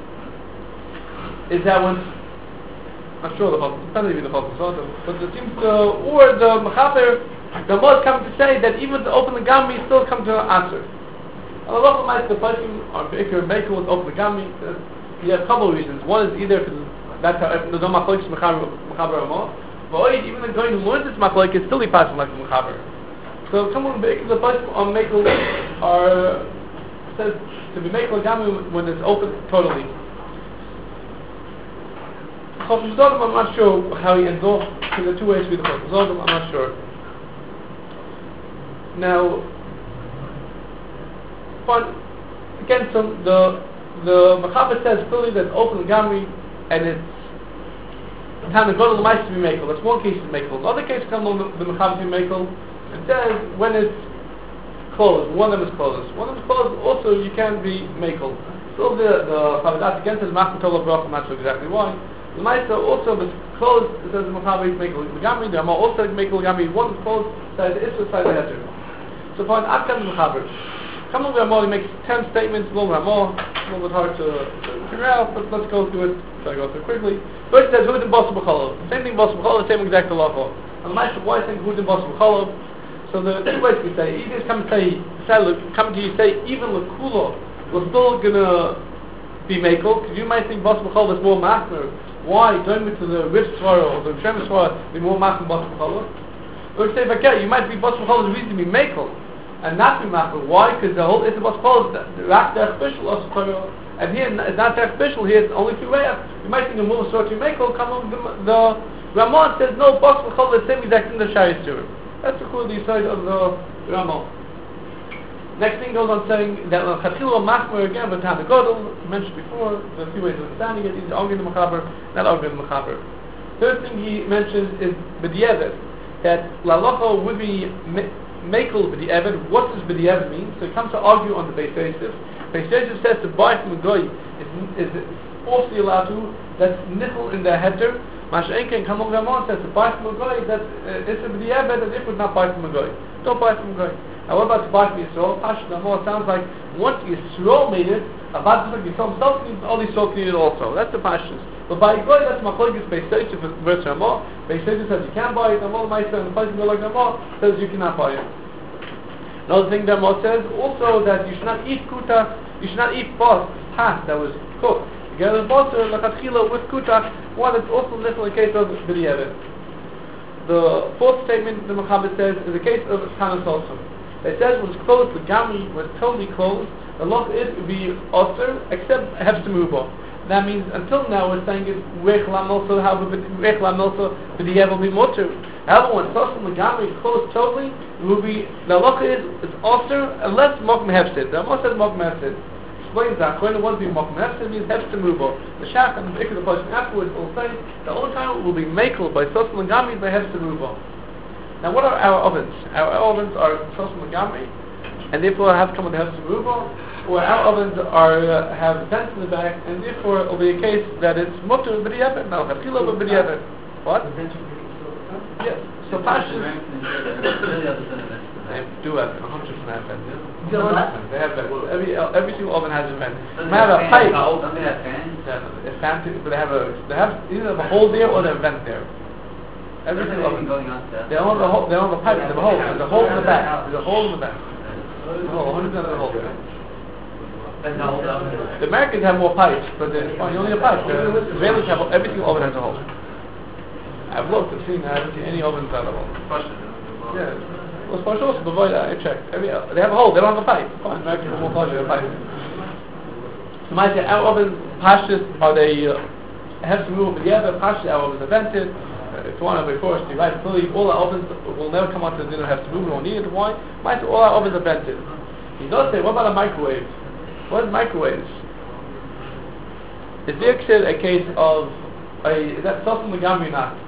is that when, I'm sure the Chachmas, depends on the Chachmas Godim, but it seems to, or the Mechaber, the Ramah is coming to say that even the open the Gami still come to answer. And a lot of the person or Baker Baker was open the Gami. You have a couple of reasons. One is either because that's how the Machlokes Mechaber Ramah, but even the going to learn this Machlokes is still be passing like the Mechaber. So someone Baker the person on Mekel are says to be Mekel Gami when it's open totally. Chofim Zodom, I'm not sure how he ends off. There are two ways to be the Chofim Zodom. I'm not sure. Now. But again, so the the Mechaber says clearly that open Gamri and it's time to go to the mice to be makel. That's one case to makel. Another case comes on the, the Mechaber to be makel. It says when it's closed, one of them is closed. One of them is closed. Also, you can be makel. So the the Chavadat again says Machma Tolo Brach. I'm not sure exactly why. The mice also is closed. It says the Mechaber is makel the Gamri. The Ramah also is makel Gamri. One is closed. Side the Isra, side the Heter. So for an Adkan Mechaber. Come on, Ramah, he makes ten statements, a little Ramah, a little bit hard to, to figure out, but let's go through it, try to go through it quickly. First he says, Hudin Bosu B'cholov. Same thing, Bosu B'cholov, same exact halacha. And the Master, why think Hudin Bosu B'cholov? So the two ways we say, either come to say, come to you say, even L'Kula was still gonna be Mekel, because you might think Bosu B'cholov is more Machmer. Why? Don't me to the Rift Svara or the Shem Svara be more Machmer Bosu B'cholov? Or say, okay, you might be Bosu B'cholov is the reason to be Mekel. And not be machmer. Why? Because the whole it's what's called the rak derech bishul also. And here it's not derech bishul. Here it's only through reyach. You might think a more sort of mekel. Come on, the, the Ramah says no box will call the same exact in the shayis to it. That's the cool side of the Ramah. Next thing goes on saying that Chachil machmer again, but Tana Godel mentioned before. There's a few ways of understanding it. He's arguing the Mechaber, not arguing the Mechaber. Third thing he mentions is b'di'evet, that lalacha would be Mekel b'di'evet. What does b'di'evet mean? So he comes to argue on the Beis Yosef. Beis Yosef says to buy from a goy is, is falsely allowed to. That's nichel in the heter. Masha Enken, come on, come on, says to buy from a guy that uh, it's a b'diavad that if would not buy from a guy. Don't buy from a guy. And what about to buy from Yisrael? Pasha Namo sounds like once Yisrael made it, about to Yisrael himself needs all Yisrael needed also. That's the Pashas. But by Goy, that's Machlokes Beis Yosef versus Ramah. Beis Yosef says you can buy it, Ramah Ma'aser, and the place like Ramah says you cannot buy it. Another thing that Ramah says also that you should not eat kuta, you should not eat fast, half that was cooked. You get a butter, lachatchila with kuta, one that's also little in the case of b'diavad. The fourth statement the Mechaber says is the case of Tanas also. It says when it's closed, the gami was totally closed, the loch is to be osir except hefsemuba. That means until now we're saying it's Rech Lamelsa, however, Rech Lamelsa, but the Yev will be Mutter. However, when Sosim Legami is closed totally, it will be, the halacha is, it's Osir, unless Mokum Hefsid. The Amos says Mokum Hefsid. Explains that, when it won't be Mokum Hefsid, means Hefsid Mubo. The Shach and the Ikr, the person afterwards will say, the only time it will be Makel by Sosim Legami is by Hefsid Mubo. Now what are our ovens? Our ovens are Sosim Legami, and therefore have to come with Hefsid Mubo. Where our ovens are uh, have vents in the back, and therefore it will be a case that it's mutter b'diavad, no, chafila but b'diavad. What? Yes. So pashas. They do have one hundred percent have vents. They have vents. Every every single oven has a vent. They have a pipe. It's fancy, but they have a they have either a hole there or they have a vent there. Every single oven. They don't have a hole. They don't have a pipe. They have a hole. There's a hole in the back. There's a hole in the back. Oh, one hundred percent of the hole there. The Americans have more pipes, but oh, you only have pipes. The Israelis have every single oven has a hole. I've looked and seen. I haven't seen any ovens without a hole. Yeah, well, Spanish also, but I checked. Every they have a hole. They don't have a pipe. Fine, Americans have more pipes. They have a pipe. So, my say, our ovens, pashas, are they uh, have to move together? Pashas, our ovens are vented. Uh, if you want to be forced, you right clearly all our ovens will never come onto the dinner. Have to move. We don't need it. Why? My say, all our ovens are vented. He does say, what about a microwave? What is microwaves? Is there a case of a, is that Sosim Legami or not?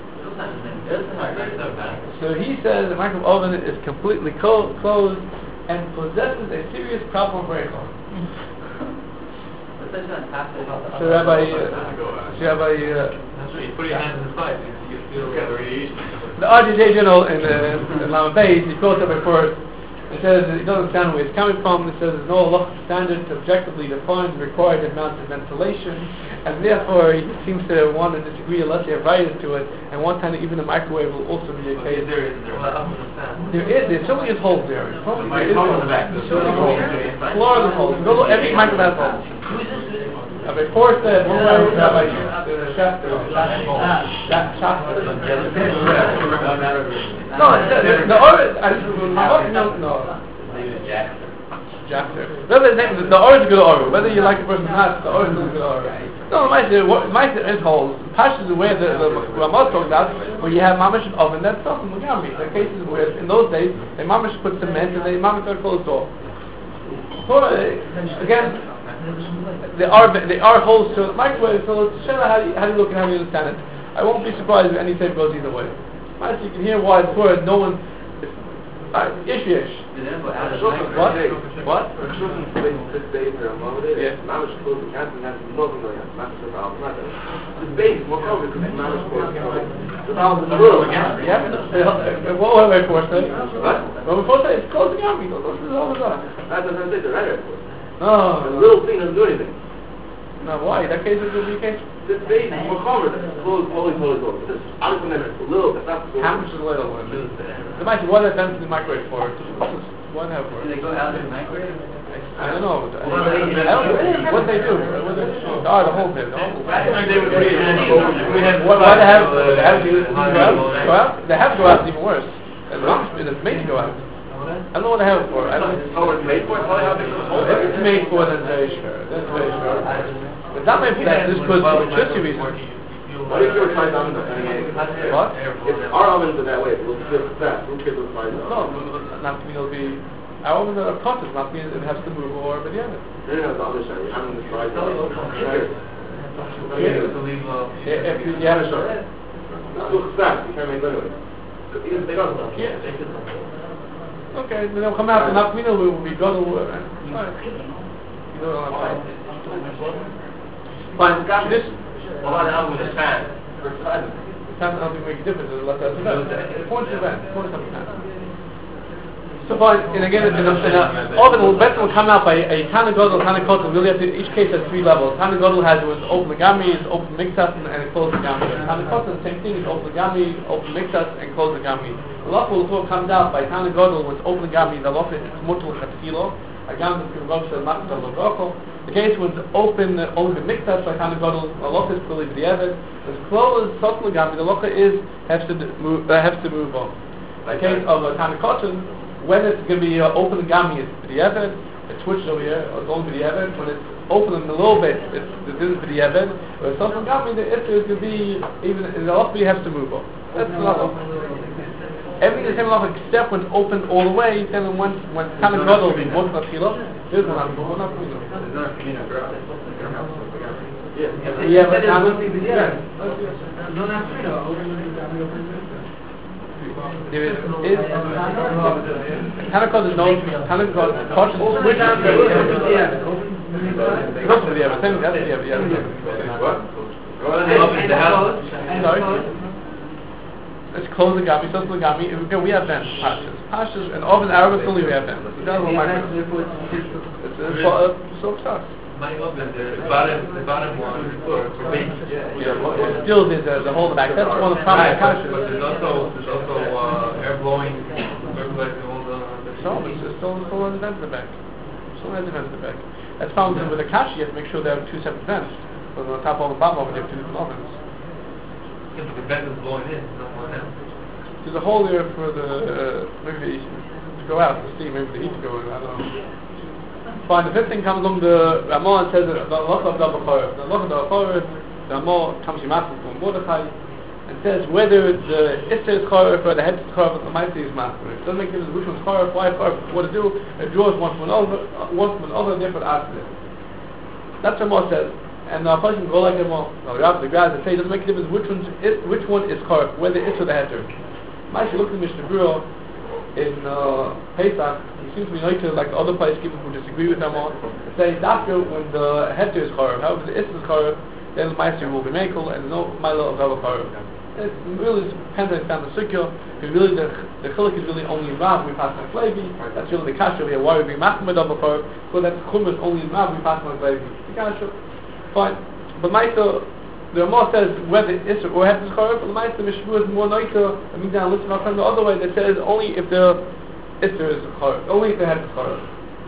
So he says the microwave oven is completely co- closed and possesses a serious problem of breakup. So Rabbi, uh, so Rabbi, uh, you put your hands in the side, you feel the radiation. The R J J General in uh, in Lama Bay, he quotes up before. It says it doesn't understand where it's coming from. It says there's no halachic standard to objectively define the required amount of ventilation, and therefore he seems to want to disagree unless you have rights to it. And one time even the microwave will also be a case. There is, there is, there certainly is holes there. Certainly there is holes. Certainly holes. Florida holes. Go look, every microwave has holes. Rabbi Forrest said, one way, Rabbi Schachter, Schachter. No, the, the order, I just, no, no. Jackson. Whether his name is, the order is a good order. Whether you like the person or not, the order is a good order. No, the Meister is holes. Pashas is where the, the Ramah talks about, where you have mamash oven, that's something Mugami. There are cases where, in those days, they mamash put cement and they mamash are closed off. So, uh, again, there are there are holes to the microwave, so it's how do you, how do you look and how do you understand it? I won't be surprised if any tape goes either way. Right, so you can hear why before no one uh, ish ish. What? What? Yeah. What were we for say? What? Well, before say it's closing out. We don't know what that doesn't say the right report. No. The little thing doesn't do anything. No, why? That case is going to be a case? This base is more covered. It's closed, totally, totally closed. This is obviously never. It's a little, it's not so. How much is a little? The might what are them in the microwave for? One have for. Do they go out in the microwave? I don't know. I don't know what they do. What they do. Oh, the whole bit. The whole bit. What do they have? They have to go out? They have to go out. It's even worse. It's made to go out. I don't know what I have it for. I don't know. Oh, it's made for it? If it's made for it, that's very sure. That's very sure. But not made for that. This could for electricity reasons. What if you were trying ovens? What? If our ovens are that way, we'll just that. Who cares what size of No, not mean it'll be. Our ovens are cut. It's not mean it has to move or but yeah. No, no, the other side. You're having the size of it. If you have a short. No, look fast. You can't make anyway. Even if they don't. Yeah. Okay, then they'll come out and not we know we will be gone over. You know what I'm saying? Fine, got this. Well, I'm with a fan. ten I don't think make a difference. Unless that's according to the event, according to the event. So fine, and again, in a, in a, often the best will come out by a Tana Gadol, Tana Kotel. Really, have to, each case has three levels. Tana Gadol has was open Legami, is open Mixas, and, and closed Legami. Tana Kotel, the same thing, is open Legami, open Mixas, and closed Legami. The Locha will comes out by Tana Gadol was open Legami. The Locha is Mutal Chatzilo. Again, the Rosh Hashanah Locha. The case was open uh, open Mixas by Tana Gadol. The Locha is fully B'diavad. The closed Sotel Legami. The Locha is has to move uh, has to move on. The case of uh, Tana Kotel. When it's going to be uh, open Gami, it's B'diavad. It's switched over here, it's only B'diavad. When it's open in a little bit, it's it is B'diavad. When it's open Gami, the issue is going to be, even the Lochbi has to move on. That's not everything is same Loch except when it's open all the way, then when when Tana Gadol will be one not Chilo, there's not one not Chilo. There's not a communal ground. Yeah, but Tana there is, is Tana Gadol is known, Tana Gadol, cautious switch. Not for the other, that's the other, yeah. Sorry? Let's close the Gami, so the Gami, we have them, Pashas. Pashas, and often Arabic only we have them. That's what my It's a soap sauce. My oven, the bottom, the bottom one for for base. It still is the whole back. That's one of the primary Pashas. But there's also there's also uh, air blowing, circulating all the. So it's still still has vents in the back. Still has vents in the back. That's found with a kashi. You have to make sure they have two separate vents. So on the top of the bottom of it, you have two different ovens. Yeah, but the vent is blowing in, not blowing out. There's a hole there for the uh, maybe to go out, the steam, maybe the heat to go in. I don't know. Fine. The fifth thing comes along the Ramah and says that the lot of double chorus. The lot of double chorus. The Ramah comes to Master from Mordechai and says whether the Esther is chorus or the head is chorus, the Master is Master. It doesn't make a difference which one's chorus, why chorus, what to do. It draws one from another, one from another, different answers. That's what Ramah says. And the person go like them all. No, the guys that say it doesn't make a difference which one is which one is correct, whether it's or the header. Might look at Mishnah Berurah in uh, Pesach. He seems to be noted like the other place people who disagree with them all. They say after when the header is correct, however the is correct, then the Meister will be makel and no milo of other correct. It really depends on the sukkah. Because really the the chilik is really only in Rav we pass on Flavi. That's really the kasha here. Why we be machmed of a correct? So that's chumash only in Rav we pass on Flavi. The kasha. Fine, but Meister, the Ramah says whether it's or has to correct, but the Meister Mishmur is more nicer. I mean, down listen up from the other way that says only if the Isser is correct, only if the head is correct.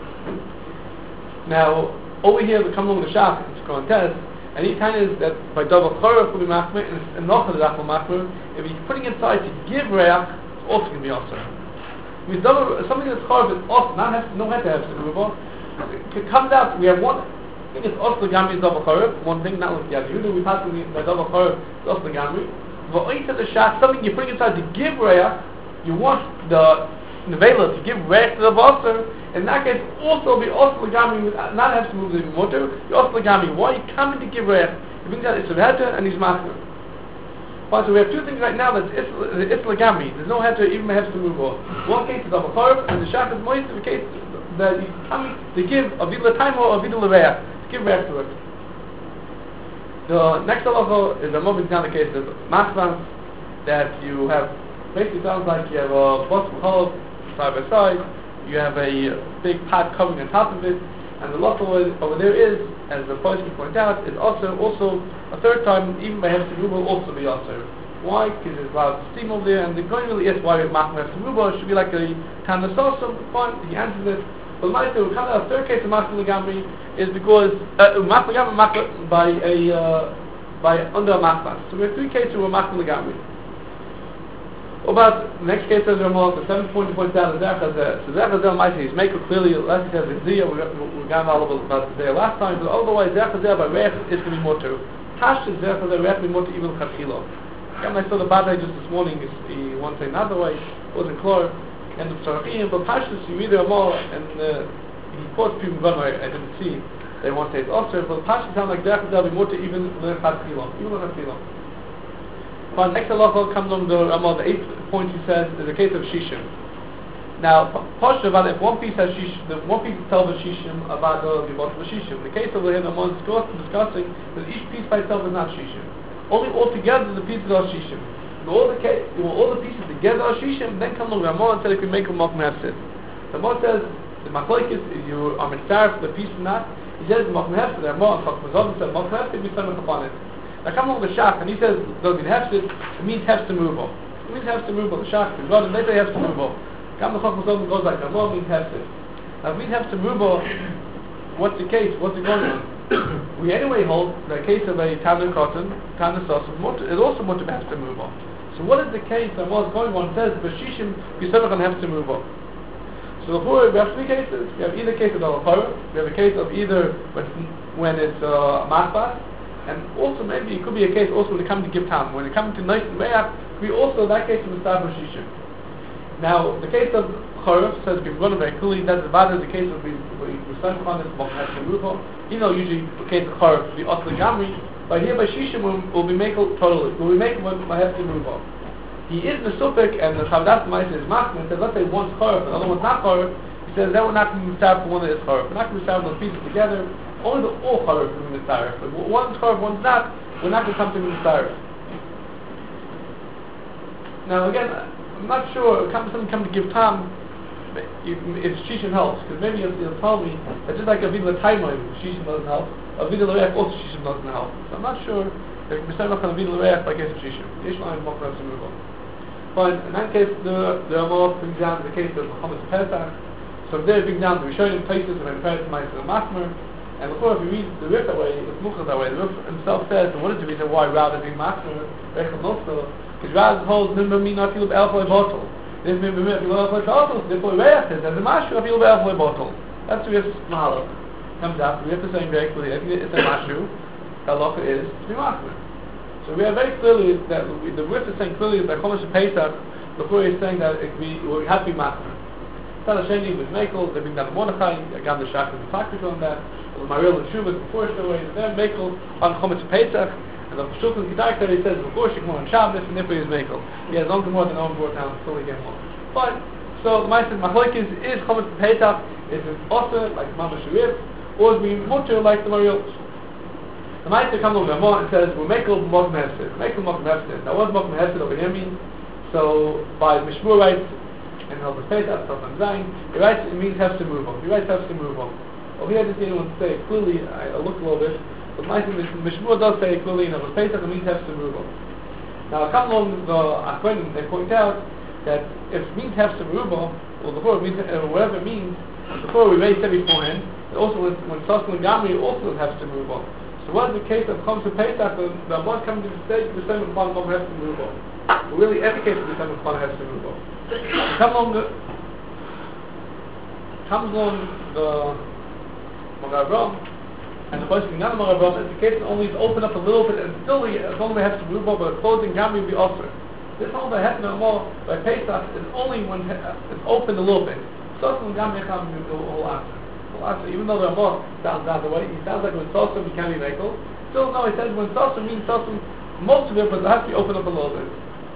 Now, over here, we come along the Shach, it's going to test, and he kind of is that by double correct will be machmir, and not the dachal machmir. If he's putting inside to give reach, it's also going to be also. I mean, double, something that's correct is also not has no head to have to do with it. It comes out. We have one. I think it's also Gamri is double chorub. One thing, not like the other. You know, we pass the double chorub. It's also Gamri. But when you say the shot, something you're putting inside to give reach, you want the nevela to give reach to the vaser. In that case, also be also Gamri, not have to move the motor. You also Gamri. Why you coming to give reach? You bring that it's a heter and he's master. Fine, so we have two things right now. That's it's Gamri. There's no heter, even has to move on. One case is double chorub, and the shot is moist. The case that he's coming to give a vidla time or a vidla reach. Give back to it. The next halacha is a moment down the case of machmas that you have. Basically, sounds like you have a bottom hole side by side. You have a big pot covering on top of it, and the halacha over there is, as the person pointed out, is also also a third time even by hefsek ruba will also be also. Why? Because there's a lot of steam over there, and the going really is why we have machmas hefsek ruba. It should be like a tanasosum. Fine, he answers it. But my third a third case of machmas legamri is because uh, by a uh, by under a machmas. So we have three cases where machmas legamri. About the next case says Ramah, the seventh point points out is Zerchazel. So Zerchazel might say he's making clearly. Last he says Zia. We we got all about the day last time, but otherwise Zerchazel by Reich is going to be more too. Tash is Zerchazel Reich be more to even Chachilo. Again, I saw the Badai just this morning. He wants to say another way. Wasn't clear. And the Tzarachim, but Pashtus, you read them all, and uh, he quotes people from I, I didn't see. They want to say it's also, but Pashtus sound like that, they'll be more to even learn Chatzilon, even learn Chatzilon. Fine, next halacha comes on the Ramah, the eighth point he says is a case of Shishim. Now, Pashtus about if one piece has Shishim, the one piece tells the Shishim about the Gibot of Shishim. The case over here, Ramah is discussing that each piece by itself is not Shishim. Only altogether the pieces are Shishim. all the case, you want all the pieces together are shishim, then come along Ramah and said if we make a mokum hefsid. The Ramah says the machlokes you are mitzvah for the piece and that. He says mokum hefsid. The Ramah and Chacham Zod said mokum hefsid we stomach upon it. Now come along the shach and he says doesn't mean hefsid. It means hefsid move. It means hefsid move. The shach the God and they say hefsid move. Come the Chacham Zod goes like Ramah means hefsid. Now if it means hefsid move, what's the case? What's it going on? We anyway hold the case of a Tana cotton, Tana sauce is also much have to move on. So what is the case and what's going on? It says Bashishim Yisrael can have to move on. So before we have three cases. We have either case of Al-Khara, we have a case of either when, when it's uh, Masbas, and also maybe it could be a case also when it comes to give time. When it comes to Nice and Reach, we also that case of Mustaf Bashishim. Now the case of Khara says we've run very clearly that the bad is the case of we we start on this Mokum has to move on. You know, usually the case of Khara would be Osla Gamri, but here by Shishim will, will be make totally. Will be making what I have to move on. He is Mesupik and the Chavdas Maisa is Machman says let's say one's Khara, the other one's not Khara. He says that we're not going to be for one that is Khara. We're not going to be those pieces together. Only the all Khara can be Mitzaref. But one's Khara, one's not. We're not going to come to Mitzaref. Now again, I'm not sure. Come something come to give time. If, if Shishim helps, because maybe you'll, you'll tell me that just like Avida Taimai, Shishim doesn't help, Avida L'Reach also Shishim doesn't help. So I'm not sure if we say on Avida L'Reach by case of Shishim. Yishmael and Mokum to move on. Fine, in that case, the the Ramah brings down the case of Muhammad Pesach. So there it brings down the Rishonim places and the Pesach Ma'aser and Masmer. And before, if you read the Rif that way, it's Mukhar that way. The Rif himself says, what is the reason why rather being Masmer, Rechel Nosel, because rather holds Nimba Mi not feel Elfoi Bottle. This may be if you love like also, therefore react it, and the mashu of you'll be able to bottle. That's the Rif's mahalach. Comes out, we have to say very clearly, if it's a mashu, halacha is to be machmir. So we have very clearly that we, the Rif is saying clearly that Chodesh Pesach, before he's saying that it, we, we have to be machmir. Tzad Hasheni with Mekel, they bring down the Mordechai, again the Shach and the Fakrik on that, the Maril and Shuvah before Shuvah, they're Mekel on Chodesh Pesach. And the Shulchan Kedark there he says, of course you come on Shabbos and Nifri is Mekel. He has on to more than on board now until he gets home. Fine. So the Ma'aser Machlokes is Chometz Pesach, is it also like Mama Shurif, or is it mutter like the Mariot? The Ma'aser comes over Ramah and says, we're Mekel Mokum Hefsid. Mekel Mokum Hefsid. Now what does Mokum Hefsid over here mean? So by Mishmur writes, in Chometz Pesach, Tzad Zayin, he writes it means Hefsid move on. He writes Hefsid move on. Over here I didn't want to say it clearly, I, I looked a little bit. But my Mishmur does say clearly in Chometz Pesach it means hefsid merubah. Now, come along the Achronim, they point out that if it means hefsid merubah, or before it means uh, whatever it means, before we raised it beforehand, it also when when Tzosel and Gamri also hefsid merubah. So what is the case of Chometz Pesach? The the one coming to the stage the same upon hefsid merubah. Really, every case is the same upon hefsid merubah. Come along the comes along the Magen Avraham. And the question not among Avraham is the case only is open up a little bit and still it's only has to move over, but closing Gamri will be offered. This whole by Hetna Amor by Pesach is only when it's open a little bit. Tzosel and Gamri can't be the whole answer. Well, answer, even though the Amor sounds that way, he sounds like when Tzosel he can't be Mekel. Still no, he says when Tzosel means Tzosel most of it, but it has to be opened up a little bit.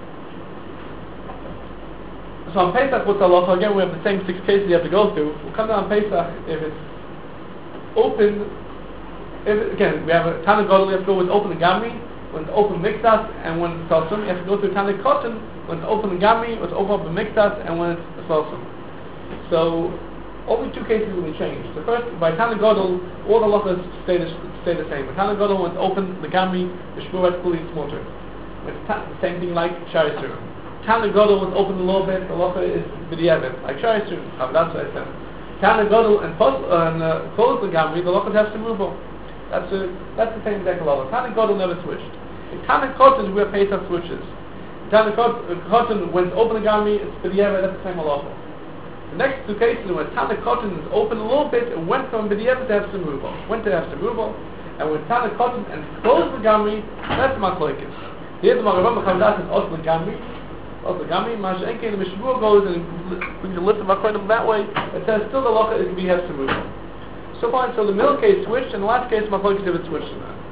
So on Pesach what's halacha? Again we have the same six cases you have to go through. We'll come down on Pesach if it's open. If, again, we have a Tana Gadol, you have to go with open and Gamri, when it's open Miktas, and when it's Tosum. You have to go through Tana Cotton, when it's open and Gamri, when it's open up in Miktas, and when it's Tosum. So, only two cases really change. The first, by Tana Gadol, all the halachas stay the, stay the same. By Tana Gadol, when it's open, the Gamri, the Shmurat Kuli, it's Motor. It's ta- the same thing like Shari Surim. Tana Gadol, when it's open a little bit, the halacha is B'diavad, like Shari Surim. That's what I said. Tana Gadol and, pos- and uh, close the Gamri, the halacha has to move on. That's a, that's the same Dekalava. Tana Gadol never switched. In Tana Cotton is where Pesach switches. In Tana Cotton, when it's open Gamri, it's B'diavad, that's the same halacha. The next two cases, when Tana Cotton is open a little bit, it went from B'diavad to Hefsid merubah. Went to Hefsid merubah, and when Tana Cotton and closed the Gamri, that's Machlokes. Here's the Magen Avraham Chavdas is Osla Gamri. Osla Gamri, Masha'enke, the Mishmur goes and brings the list of Achronim that way. It says still the halacha is to be Hefsid merubah. So fine, so the middle case switched, and the last case, Machlokes if it switched or not.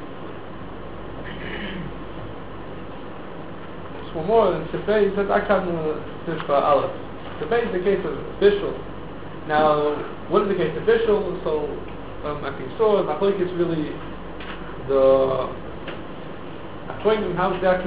So one more, and Sefei says, I can't know this for Aleph. Sefei is the case of official. Now, what is the case of official? So, um, I think so, Machlokes is really the Achronim, how exactly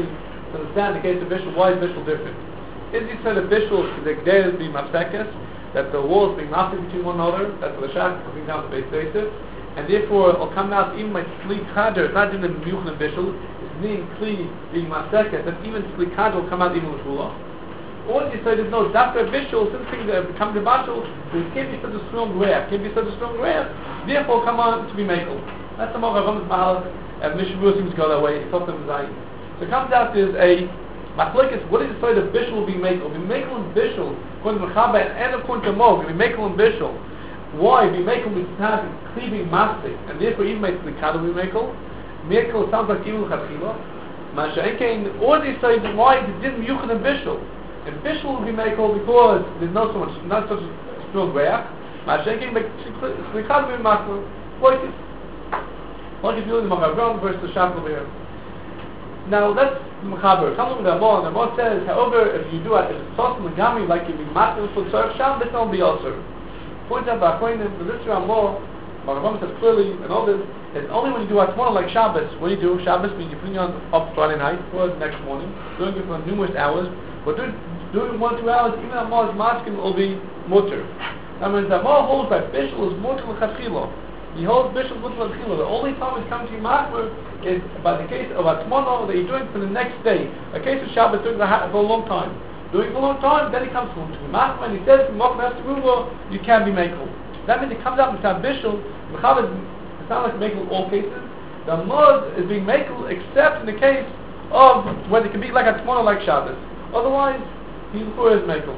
to understand the case of Bishul, why is Bishul different? Is he said that Bishul, the Gdei is being Mafsekes, that the walls being massive between one another, that the Shach is being down to base basis, and therefore it'll come out even by Sli Kader, it's not even the Miyuch and Bishul, it's being Kli being Mafsekes, that even Sli Kader will come out even with Shula. Or you say there's no Dafka Bishul, since things have become the Bashul, there can't be such a strong graph, can't be such a strong graph, therefore come on to be Mekel. That's the Mocha Ram's Mahal, and Mishabur seems to go that way, it's often Zayin. So it comes out there's a Machlekes, what is the story that Bishul will be Mekel? Be Mekel and Bishul, according to Mechaber and according to Mog, be Mekel and Bishul. Why? Be Mekel with not cleaving mastic, and therefore even makes the Kadal be Mekel. Mekel sounds like Gimel Chatchila. Masha Enkein, or they say why it didn't Yuchad and Bishul. And Bishul will be Mekel because there's not so much, not such a strong reach. Masha Enkein, the Kadal will be Mekel. Like it. Like if you look at the Machabron versus the Shach over here. Now that's the Mechaber. Come with the Amor, and the Amor says, however, if you do it, if it's Tos Megami, like you be Matel for Tzarech Sham, this won't be also. Points out by Akoinim, the Literature Amor, Mechaber says clearly, and all this, it's only when you do Atmona like Shabbos. What do you do? Shabbos means you're putting on up Friday night, or the next morning, doing it for numerous hours, but doing, doing one or two hours, even Amor's masking will be mutter. That means that Amor holds by Bishul is mutter l'chatchila. He holds Bishul mutter l'chatchila. The only time it's coming to Machmer is by the case of Atmona that you're doing for the next day. A case of Shabbos doing for a long time. Doing for a long time, then he comes to Machmer and he says, you can be Mekel. That means it comes out with Bishul, Mechaber it's not like Mekel in all cases. The Mud is being Mekel except in the case of when it can be like Atmona like Shabbos. Otherwise, he's before his Mekel.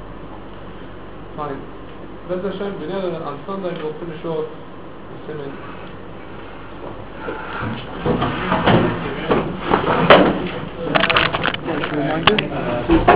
Fine. That's Hashem. On Sunday we'll finish off the Siman.